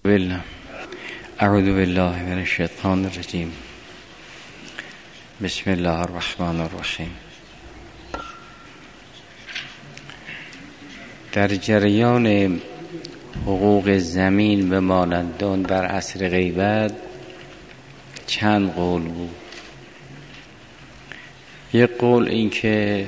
اعوذ بالله من الشیطان الرجیم. بسم الله الرحمن الرحیم. در جریان حقوق زمین به مانندان در عصر غیبت چند قول بود. یک قول این که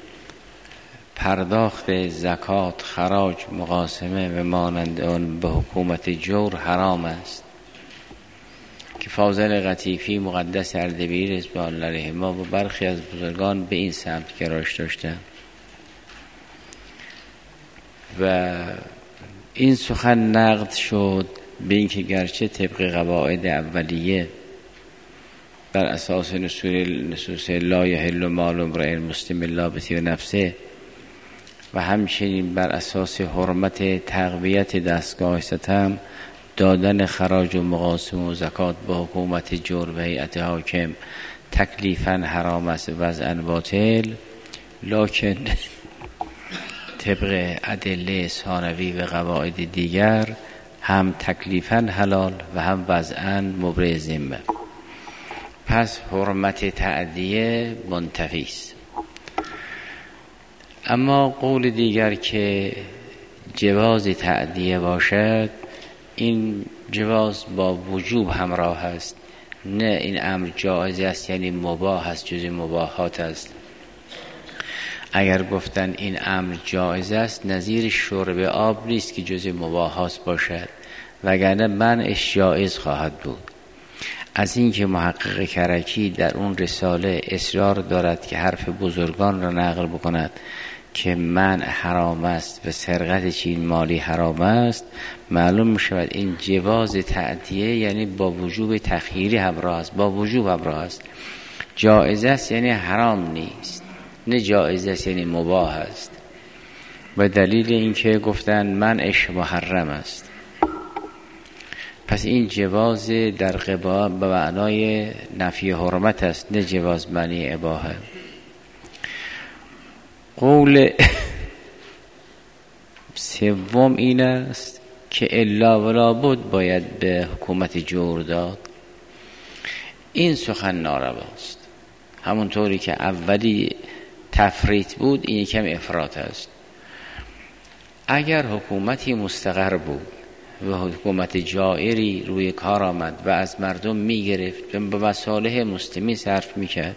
پرداخت زکات، خراج، مقاسمه به مانند آن به حکومت جور حرام است که فاضل قطیفی مقدس اردبیل رضوان الله علیهما و برخی از بزرگان به این سمت گرایش داشتند و این سخن نقد شد به اینکه گرچه طبق قواعد اولیه بر اساس نصوص لا یحل مال امرئ مسلم الا بطیب نفسه و همچنین بر اساس حرمت تقویت دستگاه ستم دادن خراج و مقاسم و زکات به حکومت جور و هیئت حاکم تکلیفاً حرام است وضعاً باطل، لکن طبق ادله ثانوی و قواعد دیگر هم تکلیفاً حلال و هم وضعاً مبرئ ذمه. پس حرمت تعدیه منتفی است. اما قول دیگر که جواز تعدیه باشد، این جواز با وجوب همراه است، نه این امر جایز است یعنی مباح است، جز مباحات است. اگر گفتن این امر جایز است نظیر شرب آب نیست که جز مباحات باشد، وگرنه منعش جایز خواهد بود. از اینکه محقق کرکی در اون رساله اصرار دارد که حرف بزرگان را نقل بکند که منع حرام است و سرقت چین مالی حرام است، معلوم می شود این جواز تعدیه یعنی با وجوب تخییری همراه است، با وجوب همراه است. جایز است یعنی حرام نیست، نه جایز است یعنی مباح است. به دلیل اینکه گفتن منعش محرم است. پس این جواز در قبا به معنای نفی حرمت است، نه جواز معنی اباحه. قول سوم این است که الا ولا بد باید به حکومت جور داد. این سخن نارواست. همونطوری که اولی تفریط بود، این یکم افراط است. اگر حکومتی مستقر بود و حکومت جائری روی کار آمد و از مردم میگرفت و به مصالح مسلمین صرف میکرد،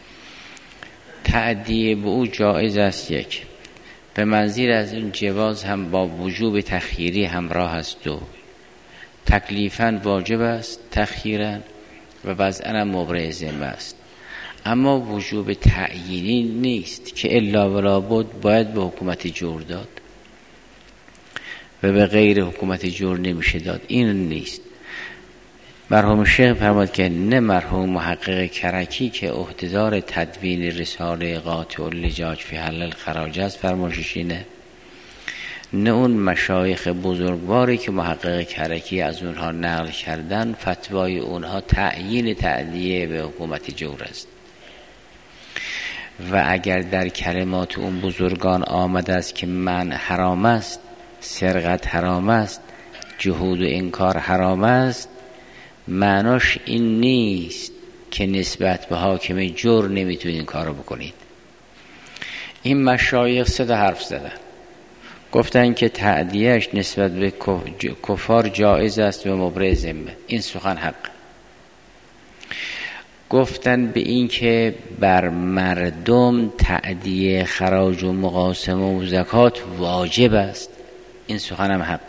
تعدیه به او جایز است. یک، به منظیر از این جواز هم با وجوب تخییری همراه است. دو، تکلیفاً واجب است تخییراً و وضعاً مبرئ ذمه است. اما وجوب تعیینی نیست که الا ولا بد باید به حکومت جور داد و به غیر حکومت جور نمیشه داد. این نیست. مرحوم شیخ فرمود که نه مرحوم محقق کرکی که عهدهدار تدوین رساله قاطع اللجاج فی حل الخراج است فرمایشش اینه، نه اون مشایخ بزرگواری که محقق کرکی از اونها نقل کردن فتوای اونها تعیین تعدیه به حکومت جور است. و اگر در کلمات اون بزرگان آمده است که من حرام است، سرقت حرام است، جهود و انکار حرام است، معناش این نیست که نسبت به حاکم جور نمیتونید این کارو بکنید. این مشایخ سه تا حرف زدن، گفتن که تعدیهش نسبت به کفار جایز است و مبرئ ذمه. این سخن حق. گفتن به این که بر مردم تعدیه خراج و مقاسمه و زکات واجب است. این سخن هم حق.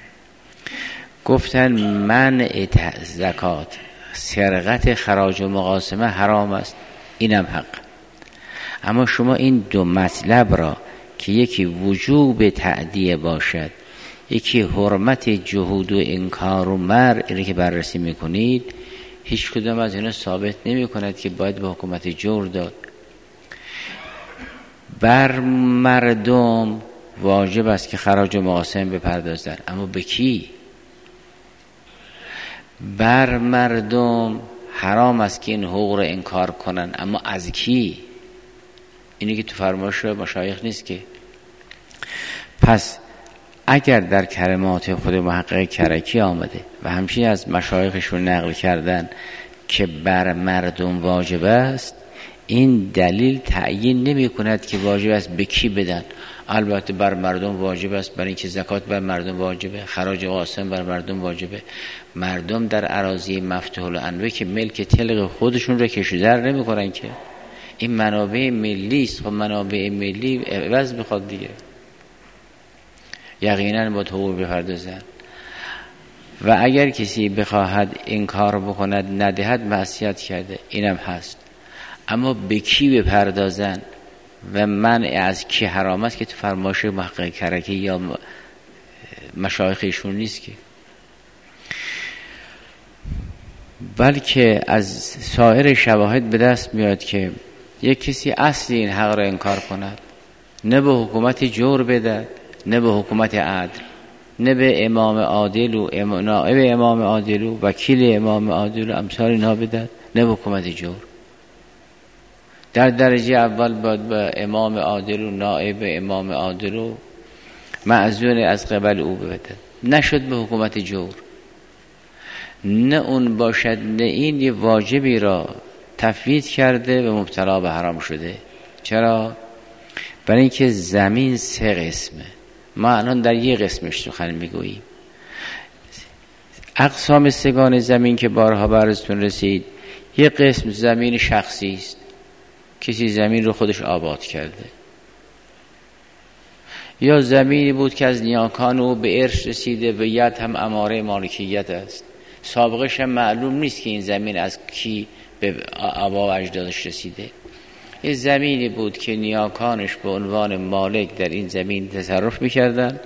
گفتن منع زکات، سرقت خراج و مقاسمه حرام است. اینم حق. اما شما این دو مطلب را که یکی وجوب تعدیه باشد، یکی حرمت جهود و انکار و منع، اینه که بررسی میکنید، هیچ کدام از اینا ثابت نمی کند که باید به حکومت جور داد. بر مردم واجب است که خراج و مقاسم بپردازن، اما به کی؟ بر مردم حرام است که این حقوق رو انکار کنن، اما از کی؟ اینی که تو فرمایش مشایخ نیست که. پس اگر در کلمات خود محقق کرکی آمده و همچنین از مشایخشون نقل کردن که بر مردم واجب است، این دلیل تعیین نمی کند که واجب است به کی بدن. البته بر مردم واجب است، برای اینکه زکات بر مردم واجبه، خراج قاسم بر مردم واجبه. مردم در اراضی مفتوح الانوه که ملک تلق خودشون رو کشیدار نمی کنن که این منابع ملی است. خب منابع ملی عوض بخواد دیگه، یقینا با حقوق بپردازن. و اگر کسی بخواهد این کار بکند ندهد معصیت کرده، اینم هست. اما به کی بپردازن و منع از کی حرام است که تو فرمایش محقق کرکی یا مشایخ ایشون نیست که، بلکه از سایر شواهد به دست میاد که یک کسی اصلی این حق را انکار کند، نه به حکومت جور بدد، نه به حکومت عدل، نه به امام عادل و نائب امام عادل و وکیل امام عادل و امثال اینها بدد، نه به حکومت جور. در درجه اول باید به امام عادل و نائب امام عادل و معزون از قبل او بدد، نشد به حکومت جور. نه اون باشد نه این یه واجبی را تفویض کرده و مبتلا به حرام شده. چرا؟ برای اینکه زمین 3 قسمه، ما الان در یک قسمش سخن میگوییم. اقسام سگان زمین که بارها براتون رسید، یک قسم زمین شخصی است، کسی زمین رو خودش آباد کرده، یا زمینی بود که از نیاکان او به ارث رسیده و ید هم اماره مالکیت است، سابقش هم معلوم نیست که این زمین از کی به آبا و اجدادش رسیده. این زمینی بود که نیاکانش به عنوان مالک در این زمین تصرف میکردن،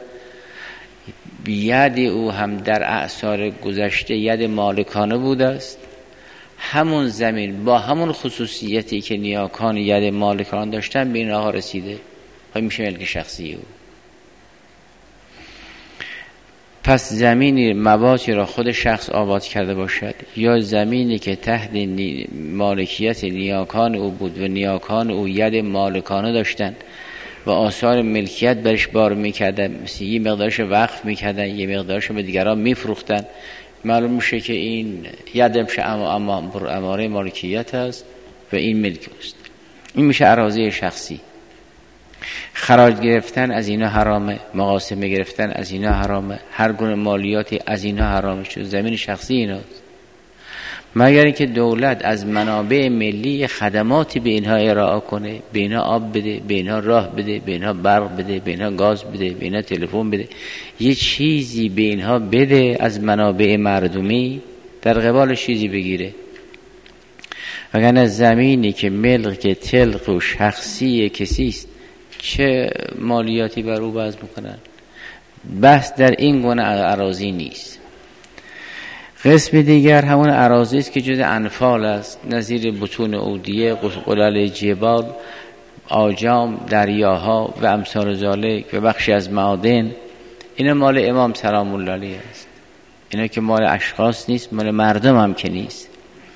ید او هم در اعصار گذشته ید مالکانه بوده است. همون زمین با همون خصوصیتی که نیاکان ید مالکان داشتن به اینها رسیده و میشه ملک شخصی او. پس زمینی مواتی را خود شخص آباد کرده باشد، یا زمینی که تحت مالکیت نیاکان او بود و نیاکان او ید مالکانه داشتن و آثار ملکیت برش بار میکردن، مثل یه مقدارش وقف میکردن، یه مقدارش به دیگران میفروختن، معلوم میشه که این یدمش اماره مالکیت است و این ملک است. این میشه اراضی شخصی. خراج گرفتن از اینا حرامه، مقاسمه گرفتن از اینا حرامه، هر گونه مالیاتی از اینا حرامه، چون زمین شخصی ایناست. مگر اینکه دولت از منابع ملی خدماتی به اینها ارائه کنه، به اینها آب بده، به اینها راه بده، به اینها برق بده، به اینها گاز بده، به اینها تلفن بده، یه چیزی به اینها بده از منابع مردمی، در قبالش چیزی بگیره. وگرنه زمینی که ملک تلق و شخصی کسی است، چه مالیاتی بر او وضع میکنن؟ بحث در این گونه اراضی نیست. قسم دیگر همون اراضی است که جز انفال است، نظیر بطون اودیه، قلل جبال، آجام، دریاها و امثال ذالک و بخشی از معادن. اینا مال امام سلام الله علیه است. اینا که مال اشخاص نیست، مال مردم هم که نیست.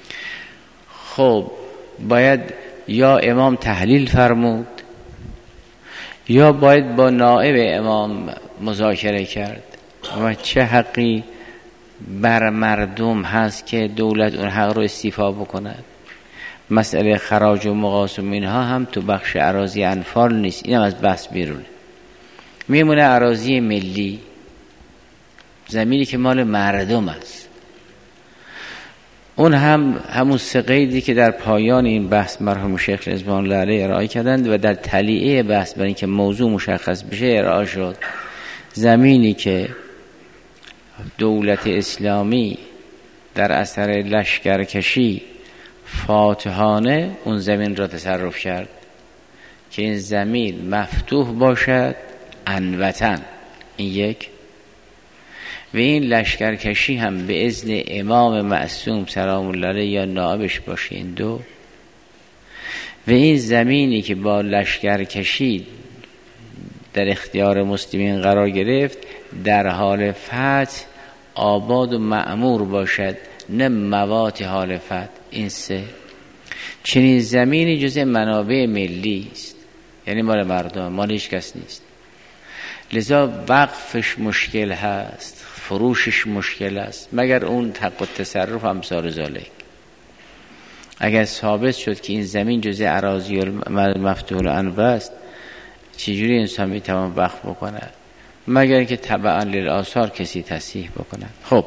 خب باید یا امام تحلیل فرمود یا باید با نائب امام مذاکره کرد و چه حقی بر مردم هست که دولت اون حق رو استیفا بکند. مسئله خراج و مقاسم اینها هم تو بخش اراضی انفال نیست، اینم از بحث بیرونه. میمونه اراضی ملی، زمینی که مال مردم است. اون هم همون 3 قیدی که در پایان این بحث مرحوم شیخ رضوان الله علیه ارائه کردند و در تلیعه بحث برای اینکه موضوع مشخص بشه ارائه شد. زمینی که دولت اسلامی در اثر لشکرکشی فاتحانه اون زمین را تصرف کرد که این زمین مفتوح باشد انوطن، این یک، و این لشکرکشی هم به اذن امام معصوم سلام الله علیه یا نائبش باشه، این 2، و این زمینی که با لشکرکشی در اختیار مسلمین قرار گرفت در حال فتح آباد و معمور باشد، نه موات حال فتح، این 3. چنین زمینی جزء منابع ملی است، یعنی مال مردم، مال هیچ کس نیست. لذا وقفش مشکل هست، فروشش مشکل است، مگر اون حق التصرف امثال ذالک. اگر ثابت شد که این زمین جزء اراضی مفتوح الانواع است، چجوری انسان میتوان وقف بکنه؟ مگر که تبعا للآثار کسی تصحیح بکنه. خب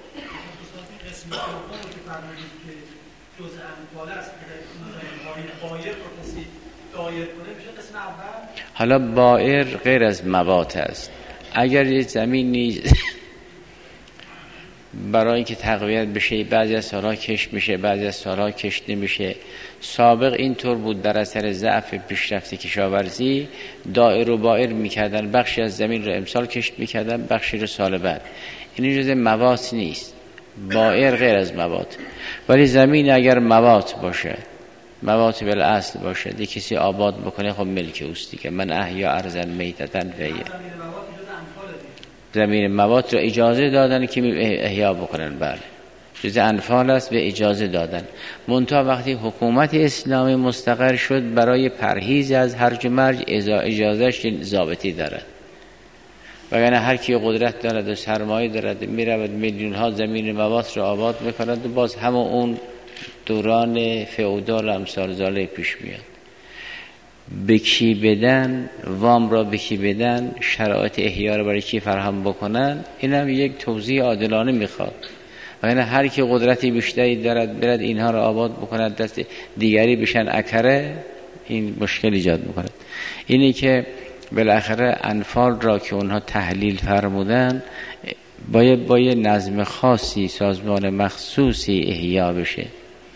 حالا بائر غیر از موات است. اگر یه زمینی برای اینکه تقویت بشه بعضی از سالها کشت میشه، بعضی از سالها کشت نمیشه، سابق اینطور بود در اثر ضعف پیشرفت کشاورزی دائر و بائر میکردن، بخشی از زمین رو امسال کشت میکردن، بخشی رو سال بعد. این جزء موات نیست، بائر غیر از موات. ولی زمین اگر موات باشه، موات بالاصل باشه، دی کسی آباد بکنه، خب ملک اوست دیگه. من احیا ارضا میتة فهی، زمین موات رو اجازه دادن که احیا بکنن، بله جز انفال است و اجازه دادن. منتها وقتی حکومت اسلامی مستقر شد، برای پرهیز از هرج و مرج اجازهش ضابطی دارد. وگرنه هر کی قدرت دارد و سرمایه دارد میرود میلیون ها زمین موات رو آباد میکند و باز همون اون دوران فئودال امثال ذالک پیش میاد. بکی بدن، وام را بکی بدن، شرایط احیا رو برای کی فراهم بکنن، این هم یک توضیح عادلانه میخواد. وگرنه هر کی قدرتی بیشتری دارد برد اینها رو آباد بکند، دست دیگری بشن اکره، این مشکل ایجاد میکند. اینی که بالاخره انفال را که اونها تحلیل فرمودن باید با یه نظم خاصی، سازمان مخصوصی احیا بشه.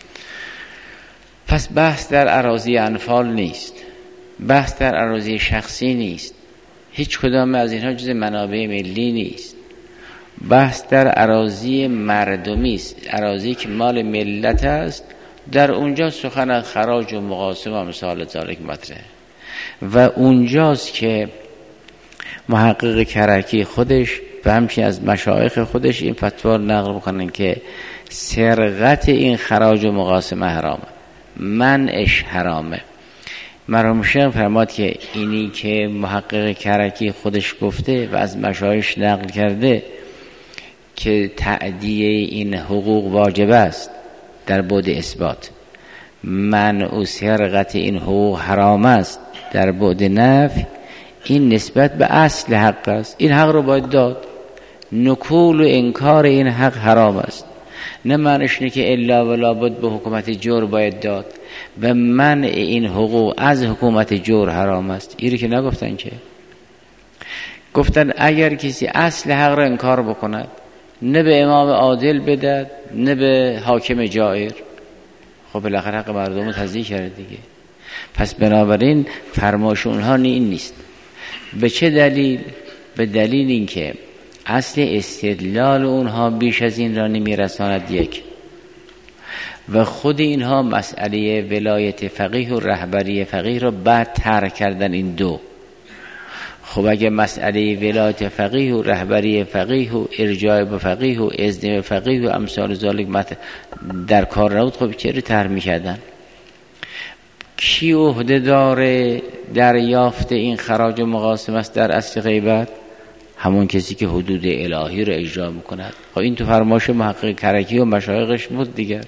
پس بحث در اراضی انفال نیست، بحث در اراضی شخصی نیست، هیچ کدام از اینها جز منابع ملی نیست. بحث در اراضی مردمی است، اراضی که مال ملت است، در اونجا سخن از خراج و مقاسم و مثال ذالک مطرحه. و اونجاست که محقق کرکی خودش و همچنین از مشایخ خودش این فتوا نقل میکنن که سرقت این خراج و مقاسم حرامه، منعش حرامه. مرحوم شیخ فرماد که اینی که محقق کرکی خودش گفته و از مشایخ نقل کرده که تأدیه این حقوق واجب است در بعد اثبات، منع و سرقت این حقوق حرام است در بعد نفی، این نسبت به اصل حق است. این حق رو باید داد. نکول و انکار این حق حرام است، نه معنیش نه که الا ولا بد به حکومت جور باید داد و منع این حقوق از حکومت جور حرام است. اینی که نگفتن، که گفتن اگر کسی اصل حق را انکار بکند، نه به امام عادل بدد نه به حاکم جائر، خب بالاخره حق مردم رو تضییع کرده دیگه. پس بنابراین فرمایش اونها این نیست. به چه دلیل؟ به دلیل این که اصل استدلال اونها بیش از این را نمیرساند، یک، و خود اینها مسئله ولایت فقیه و رهبری فقیه را بعد ترک کردن، این دو. خب اگه مسئله ولایت فقیه و رهبری فقیه و ارجاع به فقیه و اذن فقیه و امثال ذالک در کار نبود، خب چرا طرح می‌کردن؟ کی عهده داره دریافت این خراج و مقاسم است در اصل غیبت؟ همون کسی که حدود الهی رو اجرا میکند. خب این تو فرمایش محقق کرکی و مشایخش بود دیگر.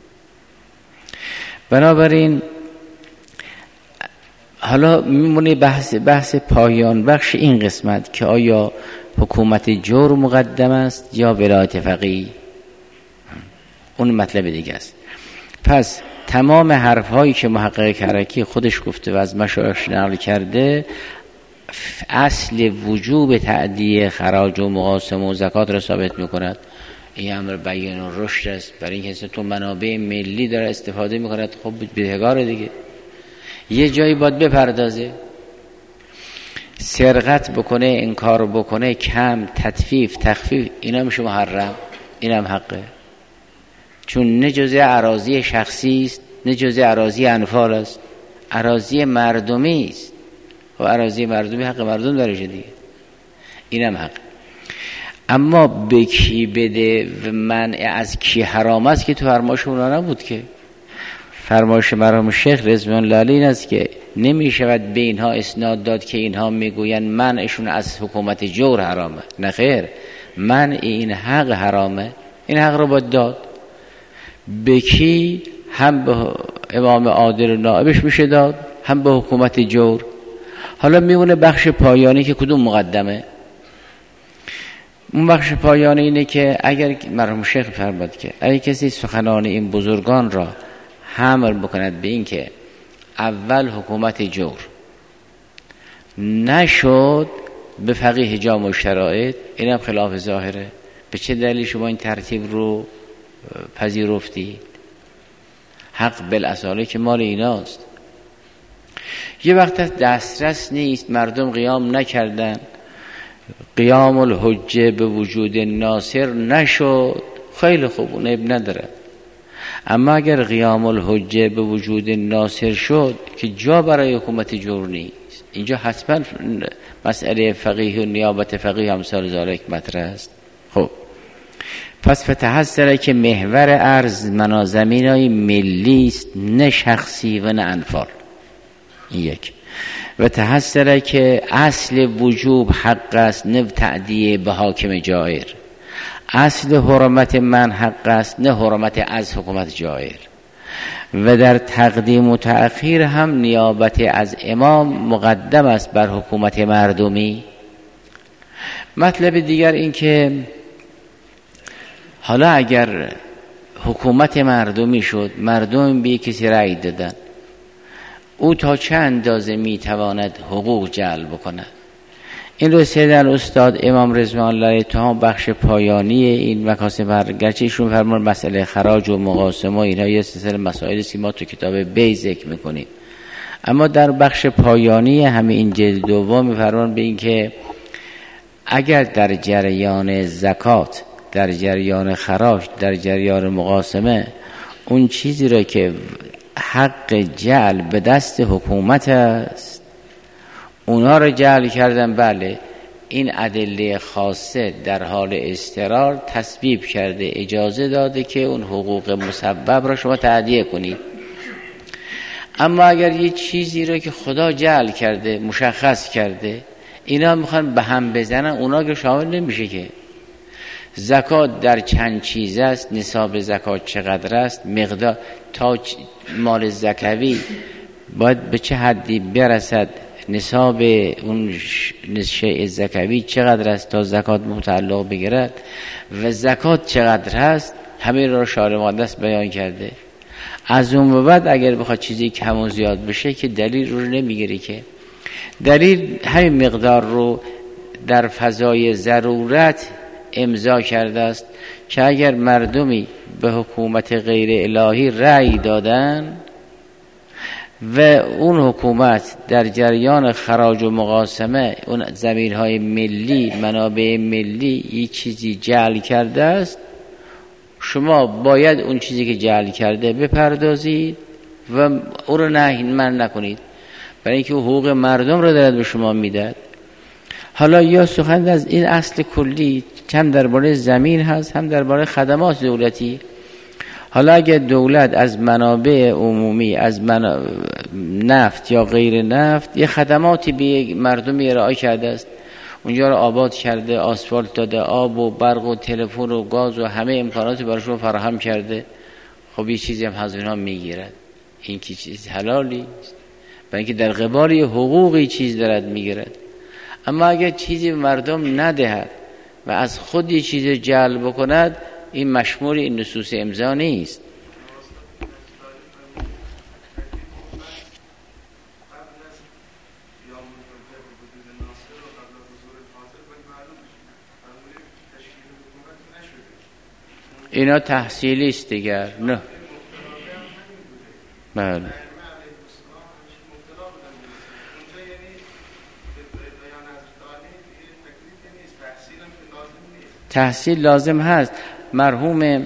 بنابراین حالا میمونه بحث پایان بخش این قسمت که آیا حکومت جور مقدم است یا ولایت فقیه، اون مطلب دیگه است. پس تمام حرفهایی که محقق کرکی خودش گفته و از مشایخ نقل کرده اصل وجوب تأدیه خراج و مقاسم و زکات را ثابت میکند. این امر بیان و رشد است، برای اینکه تو منابع ملی داره استفاده میکند، خب بدهکار دیگه، یه جایی باید بپردازه. سرقت بکنه، انکار بکنه، کم، تطفیف، تخفیف، اینا میشه محرم، اینم حقه، چون نه جزء اراضی شخصی است نه جزء اراضی انفال است، اراضی مردمی است. و اراضی مردمی حق مردم درشه دیگه، اینم حق. اما به کی بده و منع از کی حرام است که تو فرمایش اونا نبود. که فرمایش مرحوم شیخ رضوان الله علیه این است که نمی شود به اینها اسناد داد که اینها میگویند منعشون از حکومت جور حرامه. نه خیر، منع این حق حرامه، این حق رو باید داد. به کی؟ هم به امام عادل و نائبش میشه داد، هم به حکومت جور. حالا میمونه بخش پایانی که کدوم مقدمه؟ اون بخش پایانی اینه که اگر مرحوم شیخ فرمود که اگر کسی سخنان این بزرگان را حمل بکند به این که اول حکومت جور نشد به فقیه جامع و شرایط، این هم خلاف ظاهره. به چه دلیل شما این ترتیب رو پذیرفتید؟ حق بالاصاله که مال ایناست. یه وقت دسترس نیست، مردم قیام نکردن، قیام الحجه به وجود ناصر نشد، خیلی خوب، اون عیب نداره. اما اگر قیام الحجه به وجود ناصر شد که جا برای حکومت جور نیست، اینجا حتما مسئله فقیه و نیابت فقیه همسال ذالک مطرح است. خب پس فتحصله که محور ارز منازمینای ملی است، نه شخصی و نه انفال. این یک. و تحصله که اصل وجوب حق است، نه تعدیه به حاکم جائر. اصل حرمت من حق است، نه حرمت از حکومت جائر. و در تقدیم و تأخیر هم نیابت از امام مقدم است بر حکومت مردمی. مطلب دیگر این که حالا اگر حکومت مردمی شد، مردم به کسی رأی دادن، او تا چه اندازه میتواند حقوق جلب بکنه؟ این رو سیدن استاد امام رضوان الله تعالی بخش پایانی این مکاسب، گرچه ایشون فرمان مسئله خراج و مقاسمه و اینها یه سلسله مسائلی است که ما تو کتاب بی ذکر میکنیم، اما در بخش پایانی همین این جلد دوم میفرمان به این که اگر در جریان زکات، در جریان خراج، در جریان مقاسمه اون چیزی را که حق جعل به دست حکومت است اونا رو جعل کردن، بله این ادله خاصه در حال استقرار تسبیب کرده، اجازه داده که اون حقوق مسبب را شما تأدیه کنید. اما اگر یه چیزی رو که خدا جعل کرده، مشخص کرده، اینا میخوان به هم بزنن، اونا که شامل نمیشه که. زکات در چند چیز است، نصاب زکات چقدر است، مقدار تا مال زکوی باید به چه حدی برسد، نصاب اون شیء زکوی چقدر است تا زکات متعلق بگیرد و زکات چقدر هست، همه را شارع مقدس بیان کرده. از اون به بعد اگر بخواد چیزی کم و زیاد بشه که دلیل رو نمیگیری، که دلیل همین مقدار رو در فضای ضرورت امضا کرده است که اگر مردمی به حکومت غیر الهی رأی دادن و اون حکومت در جریان خراج و مقاسمه اون زمینهای ملی، منابع ملی یک چیزی جعل کرده است، شما باید اون چیزی که جعل کرده بپردازید و اون رو من نکنید، برای اینکه حقوق مردم رو دارد به شما میداد. حالا یا سخن از این اصل کلی هم درباره زمین هست، هم درباره خدمات دولتی. حالا اگه دولت از منابع عمومی، از نفت یا غیر نفت، یه خدماتی به مردمی ارائه کرده است، اونجا رو آباد کرده، آسفالت داده، آب و برق و تلفن و گاز و همه امکاناتی براشون فراهم کرده، خب یه چیزی هم از اونها میگیرد. این که چیز حلالی است، برای اینکه در قبال حقوقی چیز دارد میگیرد. اما اگر چیزی به مردم ندهد و از خود یه چیز جلب بکند، این مشمول این نصوص امضا نیست. اینا تحصیلی است دیگر. نه بله تحصیل لازم هست. مرحوم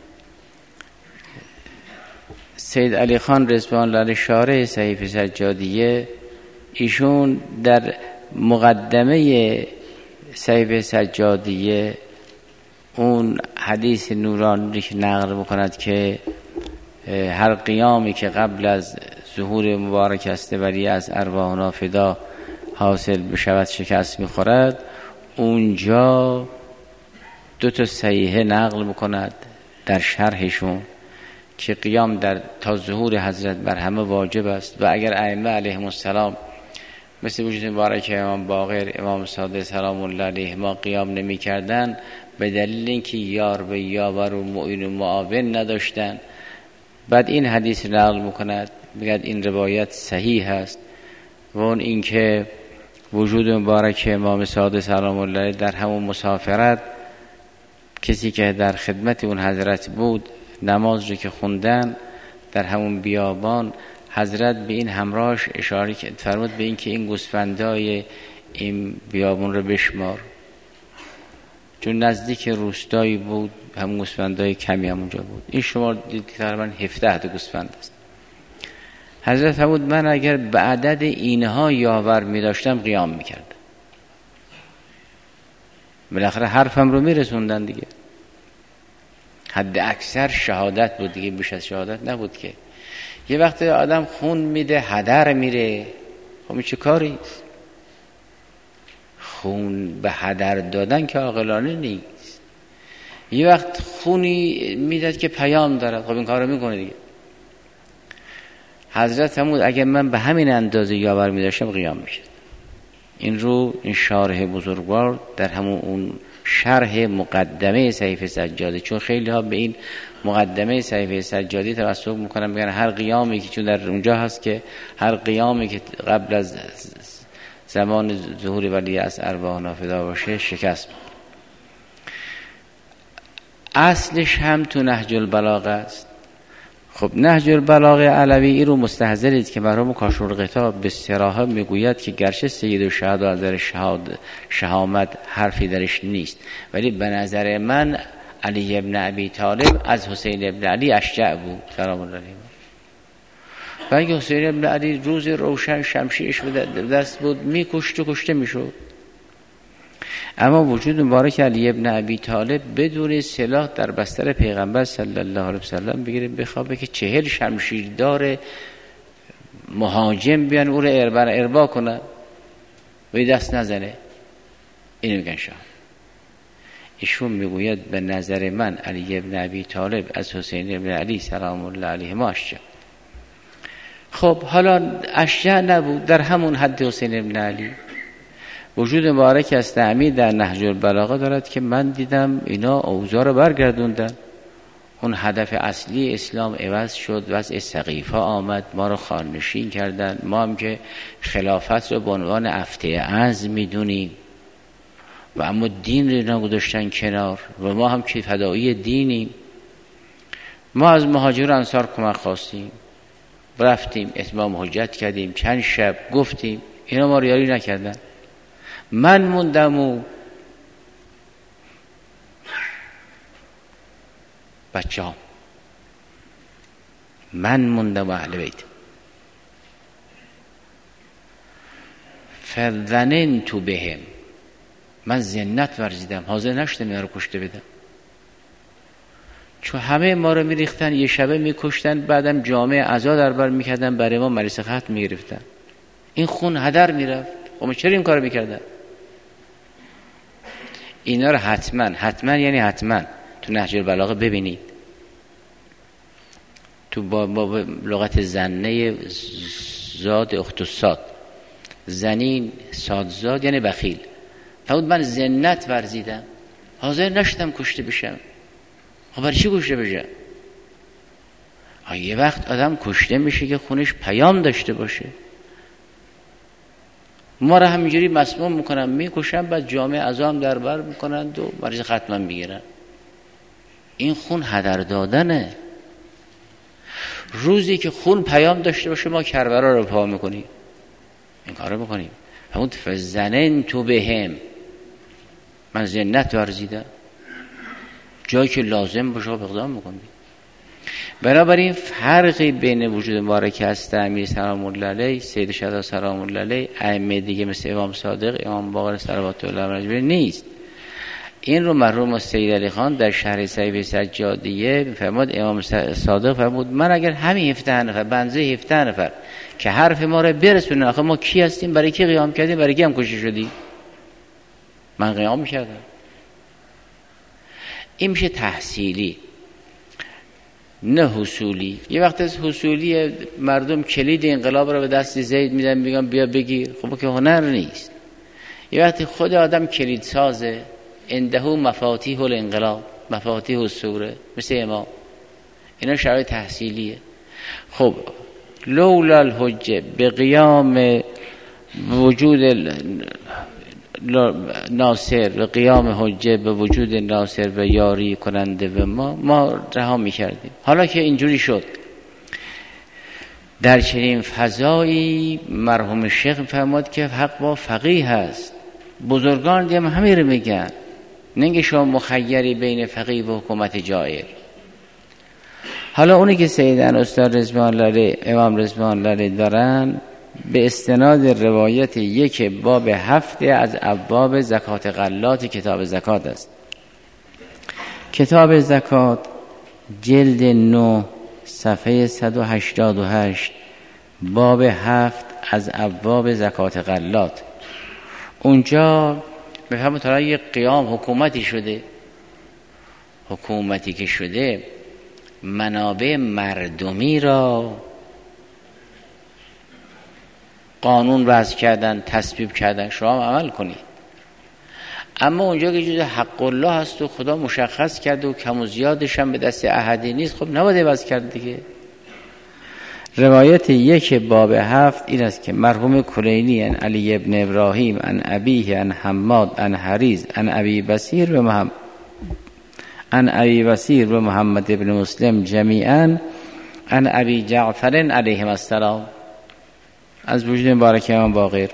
سید علی خان رضوان الله شارح صحیفه سجادیه، ایشون در مقدمه صحیفه سجادیه اون حدیث نورانی که نقل بکند که هر قیامی که قبل از ظهور مبارک است ولی از ارواحنا فدا حاصل بشود شکست میخورد، اونجا 2 صحیحه نقل میکند در شرحشون که قیام در تا ظهور حضرت بر همه واجب است و اگر ائمه علیهم السلام مثل وجود مبارک امام باقر، امام صادق سلام الله علیه ما قیام نمی کردن به دلیل اینکه یار به یاور و معین و معاون نداشتن. بعد این حدیث نقل میکند میگه این روایت صحیح است و اون اینکه وجود مبارک امام صادق سلام الله علیه در همون مسافرت کسی که در خدمت اون حضرت بود نماز رو که خوندن در همون بیابان، حضرت به این همراهش اشاره فرمود به این که این گوسفندای این بیابون رو بشمار، چون نزدیک روستایی بود همون گوسفندای کمی همونجا بود. این شمار دید که تقریبا 17 تا گوسفند است. حضرت فرمود من اگر به عدد اینها یاور می داشتم قیام می کردم. بالاخره حرفم رو می رسوندن دیگه، حد اکثر شهادت بود دیگه، بیش از شهادت نبود که. یه وقت آدم خون میده هدر میره، خب این چه کاری است؟ خون به هدر دادن که عاقلانه نیست. یه وقت خونی میداد که پیام دارد، خب این کار رو میکنه دیگه. حضرت فرمود اگه من به همین اندازه یاور میداشتم قیام میشد. این رو این شارح بزرگوار در همون اون شرح مقدمه صحیفه سجادی، چون خیلی ها به این مقدمه صحیفه سجادی توسط میکنن میگن هر قیامی که چون در اونجا هست که هر قیامی که قبل از زمان ظهور ولی از ارواحنا فدا باشه شکست بود. اصلش هم تو نهج البلاغه است. خب نهج البلاغه علوی این رو مستحضرید که مرحوم کاشورقطا به صراحت میگوید که گرچه سید الشهدا از نظر شهامت حرفی درش نیست، ولی به نظر من علی ابن ابی طالب از حسین ابن علی اشجع بود سلام الله علیه. و اگه حسین ابن علی روز روشن شمشیرش به دست بود میکشت و کشته میشد، اما وجود مبارک علی ابن ابی طالب بدون سلاح در بستر پیغمبر صلی الله علیه وسلم بگیره بخوابه که 40 شمشیردار مهاجم بیان او رو اربا کنن و دست نزنه. اینو میگن شاه. ایشون میگوید به نظر من علی ابن ابی طالب از حسین ابن علی سلام الله علیه ما اشجع. خب حالا اشجع نبود، در همون حد حسین ابن علی. وجود مبارک از تعمی در نهج البلاغه دارد که من دیدم اینا اوضاع رو برگردوندن، اون هدف اصلی اسلام عوض شد، وضع سقیفه آمد، ما رو خانشین کردن، ما هم که خلافت رو به عنوان افته عز میدونیم و اما دین رو نگذاشتن کنار و ما هم که فدایی دینیم. ما از مهاجر انصار کمک خواستیم، رفتیم اتمام حجت کردیم، چند شب گفتیم، اینا ما رو یاری نکردن. من موندم و بچه هم، من موندم و اهل بیت. فظننت بهم، من ذنت ورزیدم، حاضر نشدم اینا رو کشته بدم، چون همه ما رو میریختن یه شبه میکشتن، بعدم جامعه عزا در بر میکردن، برای ما مریض خط میگرفتن، این خون هدر میرفت. خب چرا این کار میکردن؟ اینا رو حتما یعنی حتما تو نهج البلاغه ببینید، تو با لغت زنه زاد اختصاد، زنین سادزاد یعنی بخیل. فرمود من ذنت ورزیدم، حاضر نشدم کشته بشم. خب برای چی کشته بشم؟ یه وقت آدم کشته میشه که خونش پیام داشته باشه. ما را همینجوری مسموم میکنن میکشن، بعد جامعه عزام دربر میکنن و مریض ختم میگیرن. این خون هدر دادنه. روزی که خون پیام داشته باشه ما کربلا رو پا میکنیم، این کار رو میکنیم. همون فظننت بهم، من ذنت ورزیدم، جایی که لازم باشه اقدام میکنیم. بنابراین فرقی بین وجود مبارک است امیر سلام الله علیه، سید شهدا سلام الله علیه، ائمه دیگه مثل امام صادق، امام باقر صلوات الله علیه نیست. این رو مرحوم سید علی خان در شرح صحیح سجادیه فرمود، امام صادق فرمود من اگر همین 17 نفر بنزه 17 نفر که حرف ما رو برسونن، آخه ما کی هستیم، برای کی قیام کردیم، برای کی هم کشته شدیم؟ من قیام میکردم. این میشه تحصیلی نه حصولی. یه وقت از حصولی مردم کلید انقلاب رو به دست زید میدن میگن بیا بگیر، خب که هنر نیست. یه وقتی خود آدم کلید سازه، عنده مفاتیح الانقلاب مفاتیح السوره، مثل امام، اینا شرایط تحصیلیه. خب لولا الحجه به قیام وجود ناصر و قیام حجه به وجود ناصر و یاری کننده به ما رها میکردیم. حالا که اینجوری شد، در چنین فضایی مرحوم شیخ فرمود که حق با فقیه هست. بزرگان دیم همین رو میگن، نگه شما مخیری بین فقیه و حکومت جائر. حالا اونی که سیدن استاد رضوان الله امام رضوان الله دارن به استناد روایت یک باب 7 از ابواب زکات غلات کتاب زکات است. کتاب زکات جلد 9 صفحه 188 باب 7 از ابواب زکات غلات. اونجا بفهمون تا یک قیام حکومتی شده، حکومتی که شده منابع مردمی را قانون وضع کردن، تصویب کردن، شما هم عمل کنید. اما اونجا که جز حق الله هست و خدا مشخص کرده و کم و زیادش هم به دست احدی نیست، خب نباید وضع کرد دیگه. روایت یک باب 7 این است که مرحوم کلینی عن علی ابن ابراهیم عن ابیه عن حماد عن حریز عن ابی بصیر و محمد ابن مسلم جمیعا عن ابی جعفر علیهم السلام، از وجود مبارک امام باقر.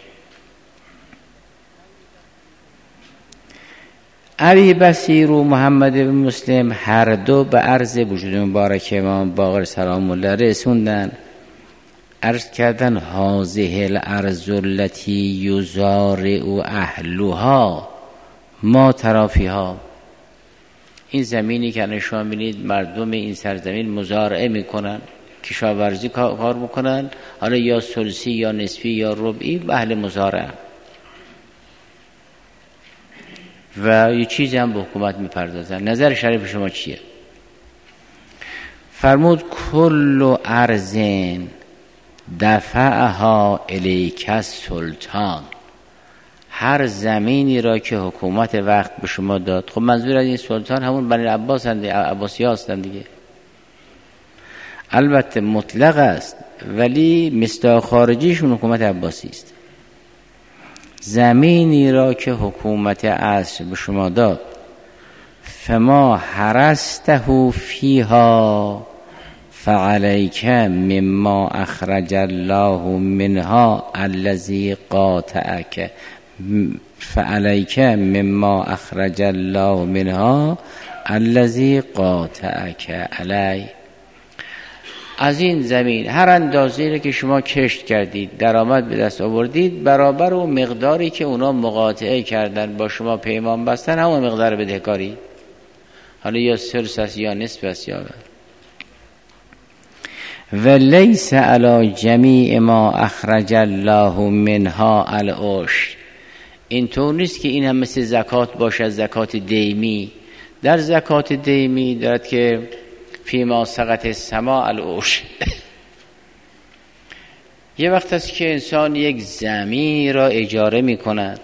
ابی بصیر و محمد بن مسلم هر دو به عرض وجود مبارک امام باقر سلام الله رسوندن. عرض کردن هذه الارض التي یزارع اهلها ما ترافیها، این زمینی که شما می‌بینید مردم این سرزمین مزارعه میکنن، کشاورزی کار میکنن، حالا یا ثلثی یا نصفی یا ربعی، اهل مزارعه و یه چیزی هم به حکومت میپردازن. نظر شریف شما چیه؟ فرمود کل ارضین دفعها الیک السلطان، هر زمینی را که حکومت وقت به شما داد. خب منظور از این سلطان همون بنی عباس هستند، عباسی هستند دیگه. البته مطلق است ولی مصداق خارجیشون حکومت عباسی است. زمینی را که حکومت عصر به شما داد، فما حرسته فیها فعلیک مما اخرج الله منها الذی قاطعک، فعلیک مما اخرج الله منها الذی قاطعک علی. از این زمین هر اندازه‌ای که شما کشت کردید، درآمد به دست آوردید، برابر و مقداری که اونا مقاطعه کردن، با شما پیمان بستن، همون مقدار بدهکاری، حالا یا ثلث است یا نصف است یا و لیس علی جمیع ما اخرج الله منها العشر. اینطور نیست که این هم مثل زکات باشه، زکات دیمی. در زکات دیمی دارد که فیما سقط السماء العشر. یه وقت است که انسان یک زمین را اجاره می کند،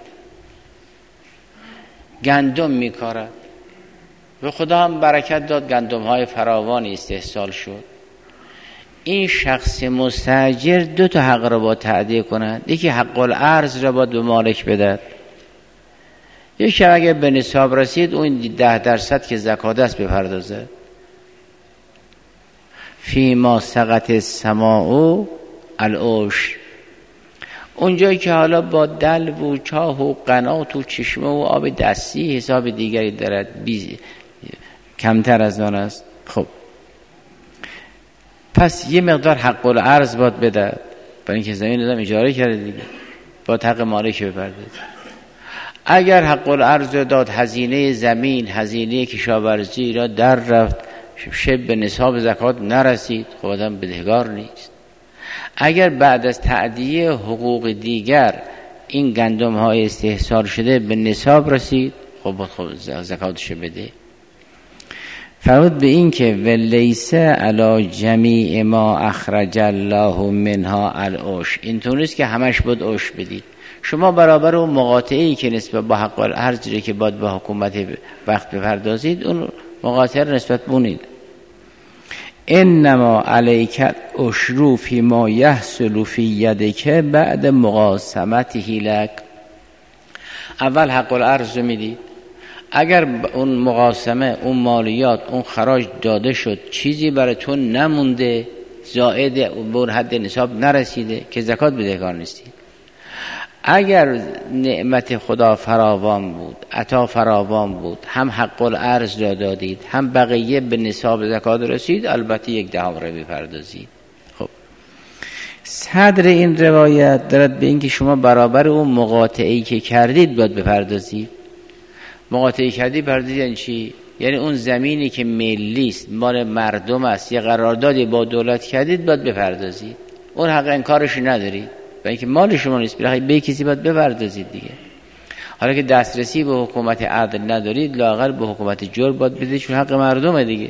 گندم می کارد و خدا هم برکت داد، گندم های فراوانی استحصال شد. این شخص مستاجر دو تا حق را با تعدیه کند، یکی حق الارض را با به مالک بدهد، یکی اگر به نصاب رسید اون 10% که زکات است بپردازه. فیما سقط السماء العشر، اونجایی که حالا با دلو و چاه و قنات و چشمه و آب دستی حساب دیگری دارد، کمتر از آن است. خب پس یه مقدار حق الارض باید بده، برای اینکه زمین آدم اجاره کرده دیگه، با حق مالک بپردازه. اگر حق الارض داد، هزینه زمین، هزینه کشاورزی را در رفت، شب به نصاب زکات نرسید، خب آدم بدهکار نیست. اگر بعد از تأدیه حقوق دیگر این گندم های استحصال شده به نصاب رسید، خب زکاتش بده. فرمود به این که ولیس علی جمیع ما اخرج الله منها العشر، اینطور نیست که همش باید عشر بدید. شما برابر اون مقاطعه‌ای که نسبت با حق الارض که باید به حکومت وقت بپردازید، اون مقاطعه نسبت بونید. انما علیک العشر فی ما یحصل فی یدک بعد مقاسمته لک. اول حق الارض میدید، اگر اون مقاسمه، اون مالیات، اون خراج داده شد، چیزی برای تو نمونده، زائد به حد نصاب نرسیده، که زکات بدهکار نیستی. اگر نعمت خدا فراوان بود، عطا فراوان بود، هم حق الارض را دادید، هم بقیه به نصاب زکات رسید، البته 1/10 را بپردازید. خب صدر این روایت دارد به این که شما برابر اون مقاطعه‌ای که کردید باید بپردازید. مقاطعه کردی پردازید یعنی چی؟ یعنی اون زمینی که ملی است، مال مردم است، یه قراردادی با دولت کردید باید بپردازید. اون حق انکارش ندارید، و اینکه مال شما نیست، به کسی باید بپردازید دیگه. حالا که دسترسی به حکومت عدل ندارید، لااقل به حکومت جور باید بدید، چون حق مردمه دیگه.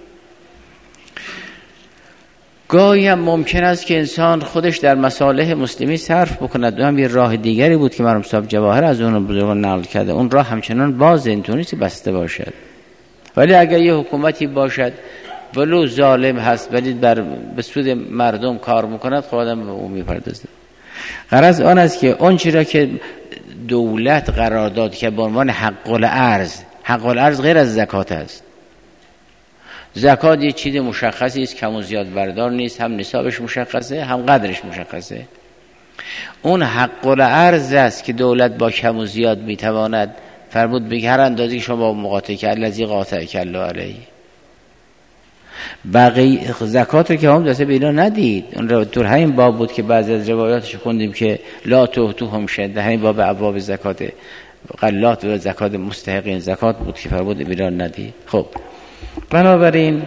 گاهی هم ممکن است که انسان خودش در مصالح مسلمی صرف بکند. هم یه راه دیگری بود که مرحوم صاحب جواهر از اون بزرگان نقل کرده، اون راه همچنان باز، اینطور نیست بسته باشد. ولی اگر یه حکومتی باشد ولو ظالم هست ولی به سود مردم کار میکند، خب آدم به اون میپردازه. غرض آن است که اون چیزی را که دولت قرار داد که به عنوان حق الارض، حق الارض غیر از زکات است. زکات یه چیز مشخصی است، کم و زیاد بردار نیست، هم نصابش مشخصه، هم قدرش مشخصه. اون حق الارض است که دولت با کم و زیاد میتواند فرمود بگه هر اندازی شما با مقاطعه که الذی قاطع کله علیه. بقیه زکات رو که هم دسته به اینا ندید. اون رو تو همین باب بود که بعضی از روایاتش خوندیم که لا تؤتوهم شد، همین باب ابواب زکات غلات و زکات مستحقین زکات بود که فرمود به اینا ندید. خب بنابراین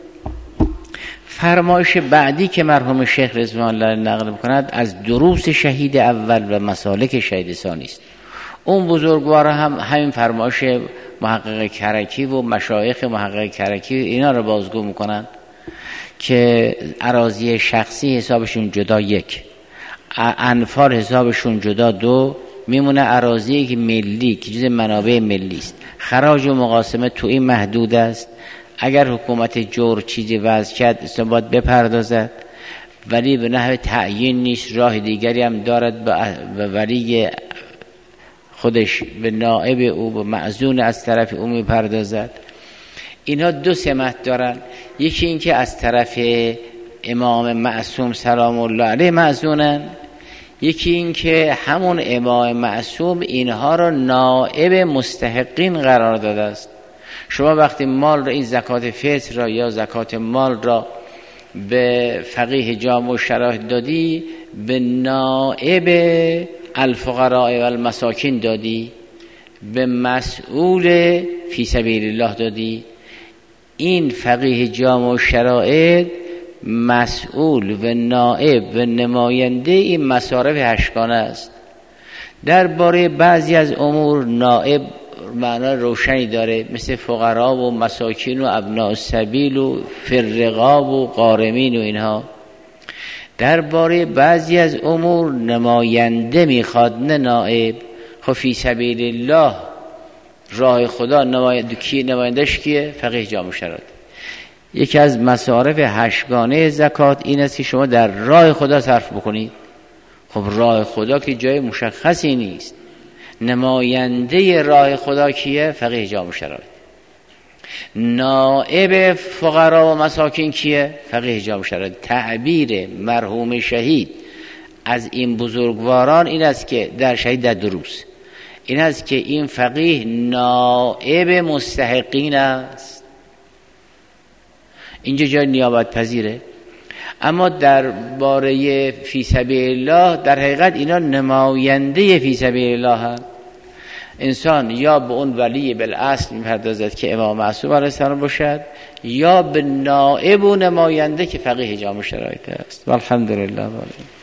فرمایش بعدی که مرحوم شیخ رضوان الله نقل می‌کند از دروس شهید اول و مسالک شهید ثانی است. اون بزرگوارا هم همین فرمایش محقق کرکی و مشایخ محقق کرکی اینا رو بازگو میکنن که اراضی شخصی حسابشون جدا 1، انفال حسابشون جدا 2، میمونه اراضی که ملی که جز منابع ملی است. خراج و مقاسمه تو این محدود است. اگر حکومت جور چیزی وضع کرد اصلا باید بپردازد، ولی به نحو تعیین نیست، راه دیگری هم دارد به ولی خودش، به نائب او، به معزون از طرف او میپردازد. اینها 2 سمت دارن. یکی این که از طرف امام معصوم سلام الله علیه معزونن، یکی این که همون امام معصوم اینها را نائب مستحقین قرار داده است. شما وقتی مال را، این زکات فطر را یا زکات مال را به فقیه جامع و شرایط دادی، به نائب الفقراء و المساکین دادی، به مسئول فی سبیل الله دادی. این فقیه جامع و شرایط مسئول و نائب و نماینده این مصارف 8 گانه است. درباره بعضی از امور نائب معنی روشنی داره، مثل فقرا و مساکین و ابناء السبیل و فرقاب و غارمین و اینها. درباره بعضی از امور نماینده میخواد نه نائب. خب فی سبیل الله راه خدا نمایندش کیه؟ فقیه جامع شرایط. یکی از مصارف 8 گانه زکات این است که شما در راه خدا صرف بکنید. خب راه خدا که جای مشخصی نیست، نماینده راه خدا کیه؟ فقیه جامع شرایط. نائب فقرا و مساکین کیه؟ فقیه جامع شرایط. تعبیر مرحوم شهید از این بزرگواران این است که در شهید در دروس این است که این فقیه نائب مستحقین است. اینجا جای نیابت پذیره. اما در باره فی سبیل الله در حقیقت اینا نماینده فی سبیل الله هست. انسان یا به اون ولی بالاصل میپردازد که امام معصوم علیه السلام باشد، یا به نائب و نماینده که فقیه جامع شرایط است. والحمدلله.